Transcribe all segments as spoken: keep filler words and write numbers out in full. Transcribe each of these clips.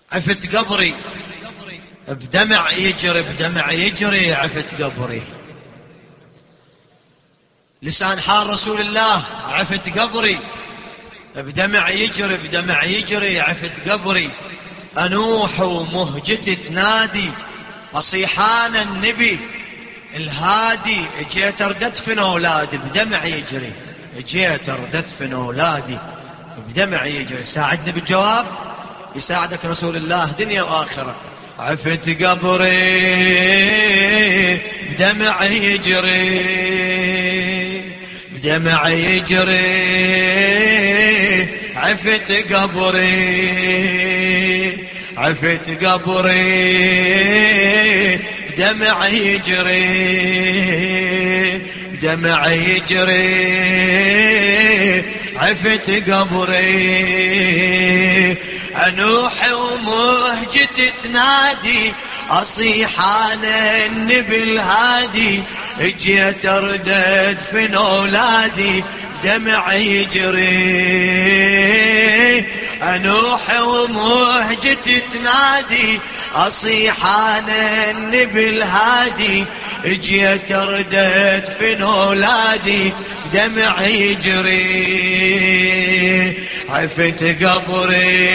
عفت قبري بدمع يجري بدمع يجري عفت قبري. لسان حال رسول الله عفت قبري بدمع يجري بدمع يجري عفت قبري. أنوح ومهجتي تنادي أصيحان النبي الهادي. جيت أرددفن أولادي بدمع يجري جيت أرددفن أولادي بدمع يجري. ساعدني بالجواب يساعدك رسول الله دنيا وآخرة. عفت قبري بدمع يجري بدمع يجري عفت قبري عفت قبري بدمع يجري بدمع يجري عفت قبري. أنوح ومهجتي تنادي أصيحان النبي الهادي. جيت أردد في أولادي دمع يجري. أنوح ومهجتي تنادي أصيحان النبي الهادي. جيت أردد في أولادي دمع يجري. عفت قبري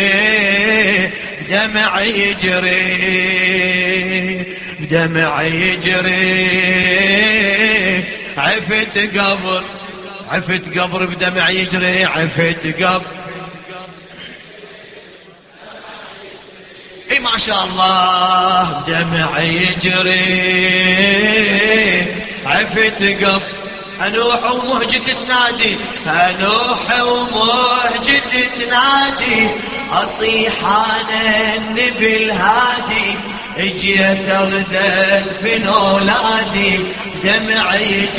دمع يجري دمع يجري عفت قبر عفت قبر بدمع يجري عفت قبر. اي ما شاء الله بدمع يجري عفت قبر. أنوح ومهجتي تنادي أنوح ومهجتي تنادي أصيحان النبي الهادي. جيت أردد في أولادي دمع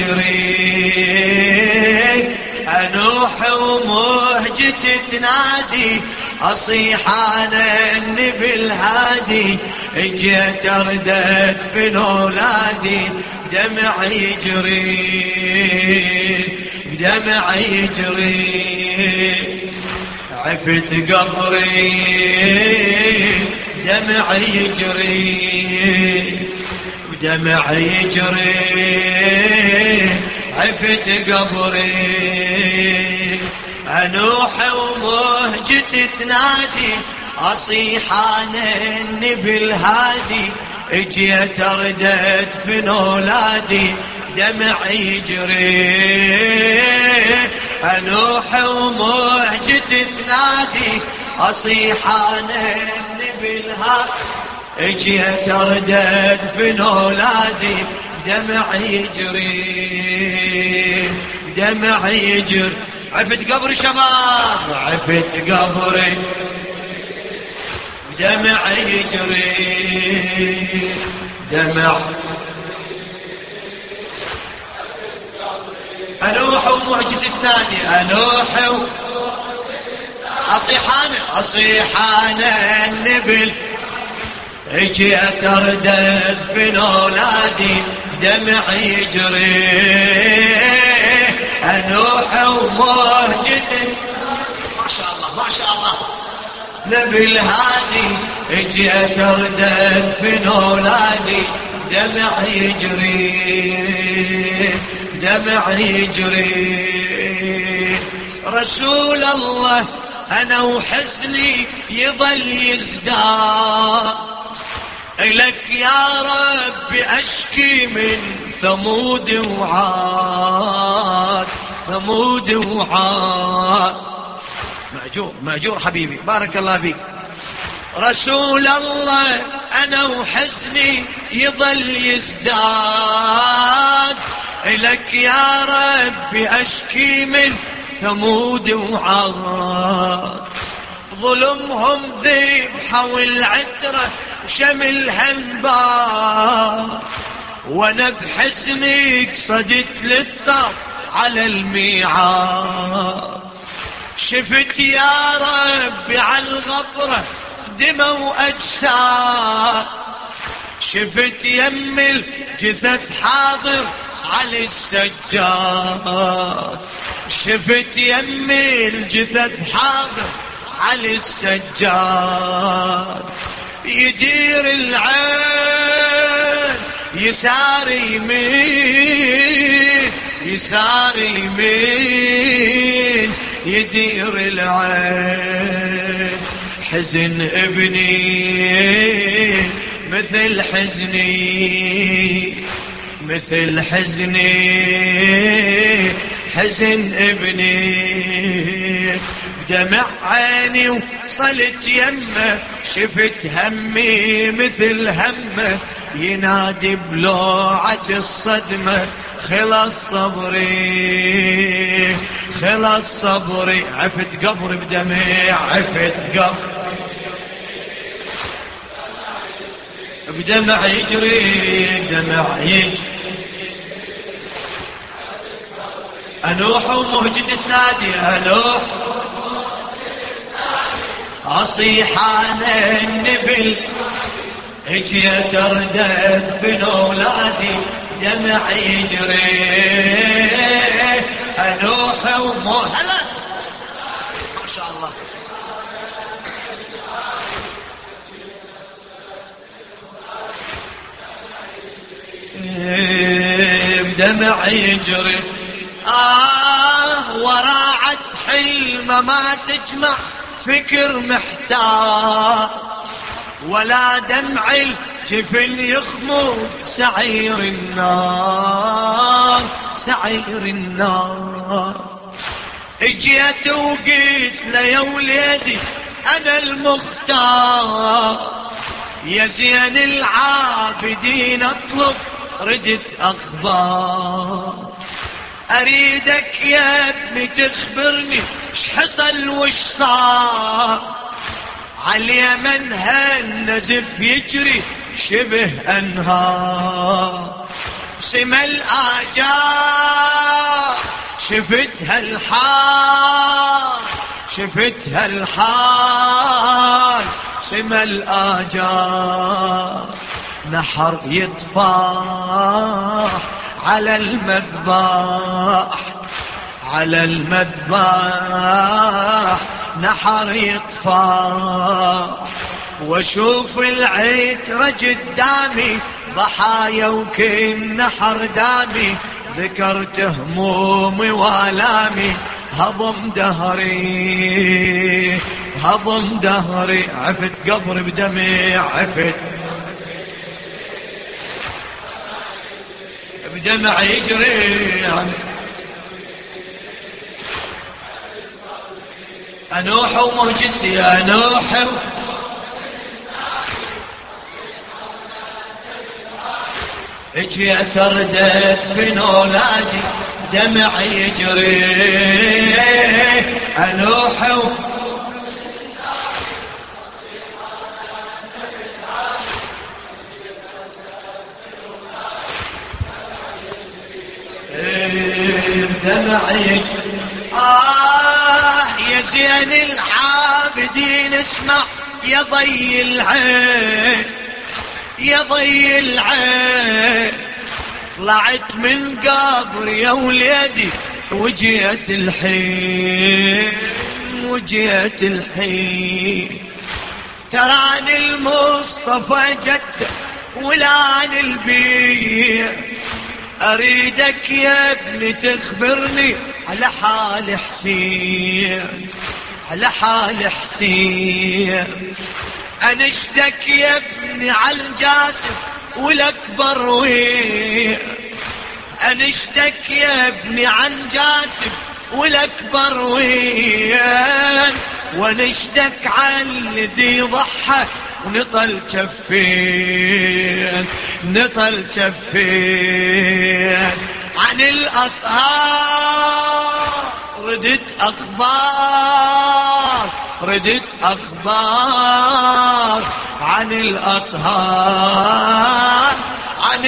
يجري. أنوح ومهجتي تنادي أصيحان النبي الهادي. جيت أردد في أولادي دمع يجري دمع يجري. عفت قبري دمع يجري دمع يجري عفت قبري. أنوح ومهجتي تنادي أصيحان النبي الهادي. جيت أردد في أولادي دمع يجري. أنوح ومهجتي تنادي أصيحان النبي الهادي. جيت أردد في أولادي دمع يجري دمع يجري. عفت قبري شباب عفت قبري دمع يجري دمع. أنوح ومهجتي تنادي أنوح أصيحان أصيحان النبل. جيت أردد في أولادي دمع يجري. أنوح ومهجتي ما شاء الله ما شاء الله نبي الهادي. جيت أردد في أولادي دمع يجري دمع يجري. رسول الله أنا وحزني يظل يزداد. إلك يا رب أشكي من ثمود وعاد ثمود وعاد. مأجور مأجور حبيبي بارك الله فيك. رسول الله أنا وحزني يظل يزداد. إلك يا رب أشكي من ثمود وعاد. ظلمهم ذبحة والعترة شملها انبار. وانا بحزني قصدت للثار على الميعاد. شفت يا ربي على الغبرة دمى وأجساد. شفت يم الجثث حاضر على السجاد. شفت يم الجثث حاضر على السجاد. يساري يمين يساري يمين يدير العين، حزن ابني مثل حزني مثل حزني، حزن ابني دمع عيني وصلت يمه، شفت همي مثل همه، ينادي بلوعة الصدمة خلص صبري خلص صبري. عفت قبر بدمع عفت قبر بدمع يجري دمع يجري، أنوح ومهجة تنادي أنوح أصيح أنا النبل، اجيت اردت بن أولادي دمع يجري أنوح ومهجة. هلا ما شاء الله بدمع يجري. آه وراعت حلمة ما تجمع فكر محتار، ولا دمع الجفن يخمد سعير النار سعير النار. اجيت وقيت له يا وليدي أنا المختار، يا زين العابدين اطلب ردت أخبار، أريدك يا ابني تخبرني ايش حصل وش صار، عاليمن هالنزف يجري شبه أنهار، سما الآجار شفت هالحال شفت هالحال، سما الآجار نحر يطفح على المذبح على المذبح نحر يطفح، واشوف العترة قدامي ضحايا وكل نحر دامي، ذكرت همومي والامي هضم دهري هضم دهري. عفت قبر بدمي عفت بدمع يجري أنوح ومهجتي أنوح اجي اعتردت في اولادي دمع يجري أنوح دمع يجري. آه يا زين العابدين اسمع يا ضي العين يا ضي العين، طلعت من قبر يا وليدي وجيت الحين وجيت الحين، تراني المصطفى جد ولان البيع، أريدك يا ابني تخبرني على حال حسين على حال حسين، أنشدك يا ابني على الجاسم والأكبر وين، أنشدك يا ابني عن جاسم والأكبر وين، ونشدك عن الذي ضحى ونطل جفين نطل جفين، عن الأطهار ردت أخبار ردت أخبار، عن الأطهار عن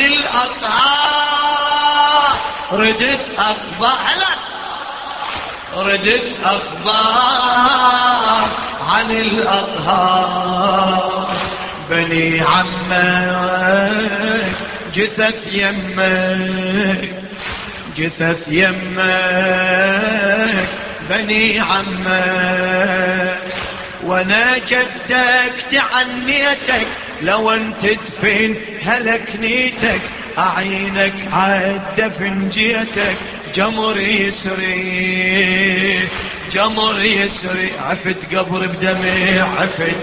الأطهار ردت أخبار. هلا ردت أخبار عن الأطهار، بني عمك جثث يمك جثث يمك بني عمك، وانا جدك تعنيتك لو انت تدفن هلك نيتك اعينك عالدفن جيتك جمر يسري جمر يسري عفت قبر بدمع عفت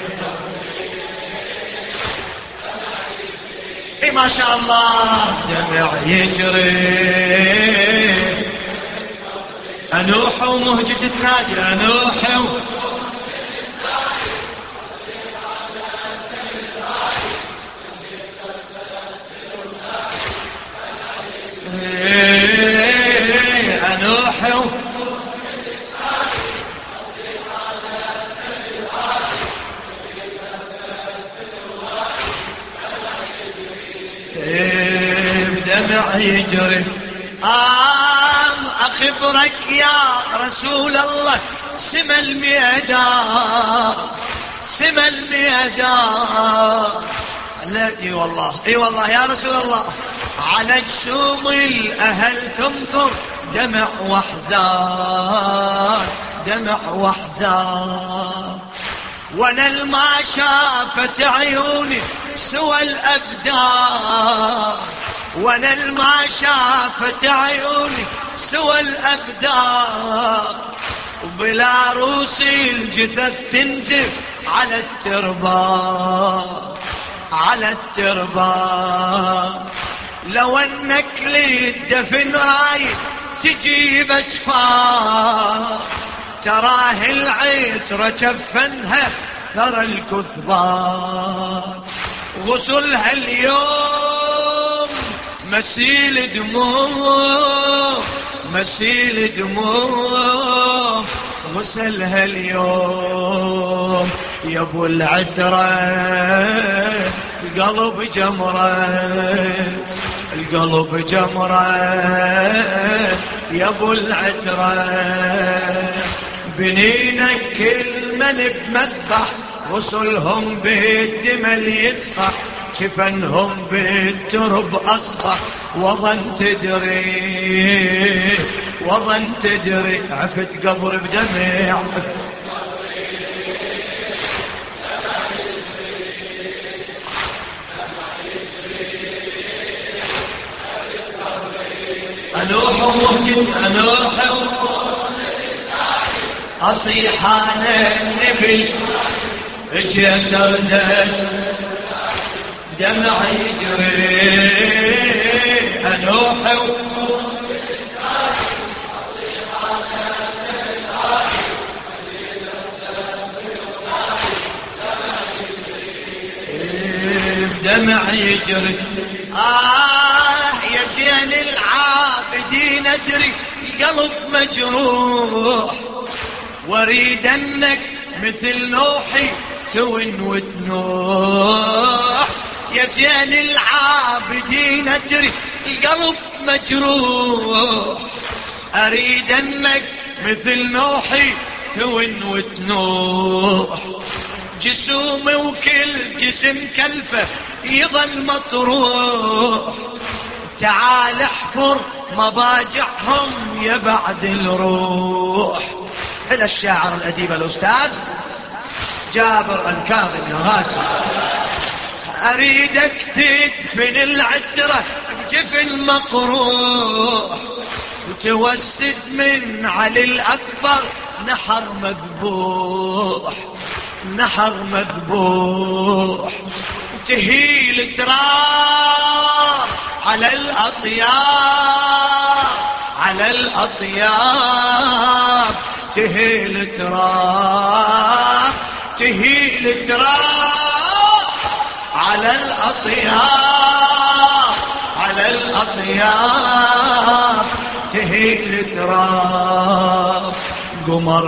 اي ما شاء الله دمع يجري انوح ومهجة تنادي انوح و... انوح و... بدمع يجري آم أخبرك يا رسول الله سما الميدان سما الميدان لا اي والله اي والله يا رسول الله على جسوم الأهل تمطر دمع واحزان دمع واحزان وانا الما شافت عيوني سوى الأبدان وانا الما شافت عيوني سوى الأبدان وبلا روسي الجثث تنزف على التربان على التربان لو انك للدفن رايد تجيب اجفان تراه العطر كفنها ثرى الكثبان غسلها اليوم مسيل دموع مسيل دموع غسلها اليوم يا ابو العترة القلب جمرة القلب جمرة يا ابو العترة بنينك كل من بمذبح غسلهم بالدمل يسفح شفنهم بالترب أصبح وظن تدري وظن تدري عفت قبر بدمع أنوح ومهجد أنوح أصيح أنا النبي اجيت أردد دمع يجري أنوح دمع يجري آه يا زين العابدين أدري القلب مجروح واريد أنك مثل نوحي تون وتنوح يا زين العابدين أدري القلب مجروح أريد أنك مثل نوحي تون وتنوح جسومي وكل جسم كلفه يظل مطروح تعال احفر مضاجعهم يا بعد الروح. إلى الشاعر الأديب الأستاذ جابر الكاظم يا غالي أريدك تدفن العترة بجفن مقروح وتوسد من علي الأكبر نحر مذبوح نحر مذبوح تهيل تراب على الأطياب على الأطياب تهيل تراب تهيل تراب على الأطياب على الأطياب تهيل تراب قمر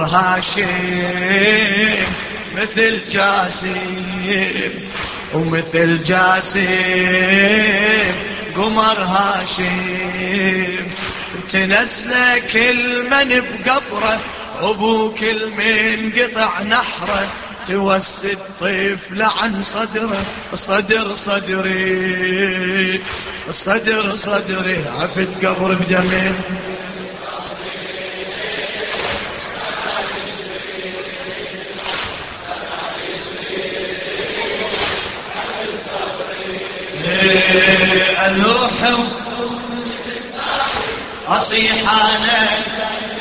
هاشم مثل جاسم ومثل جاسم قمر هاشم تنسل كل من بقبره ابو كل من قطع نحره توسد طفل عن صدره صدر صدري صدر صدري عفت قبر بدمه ألوح أصيح أنا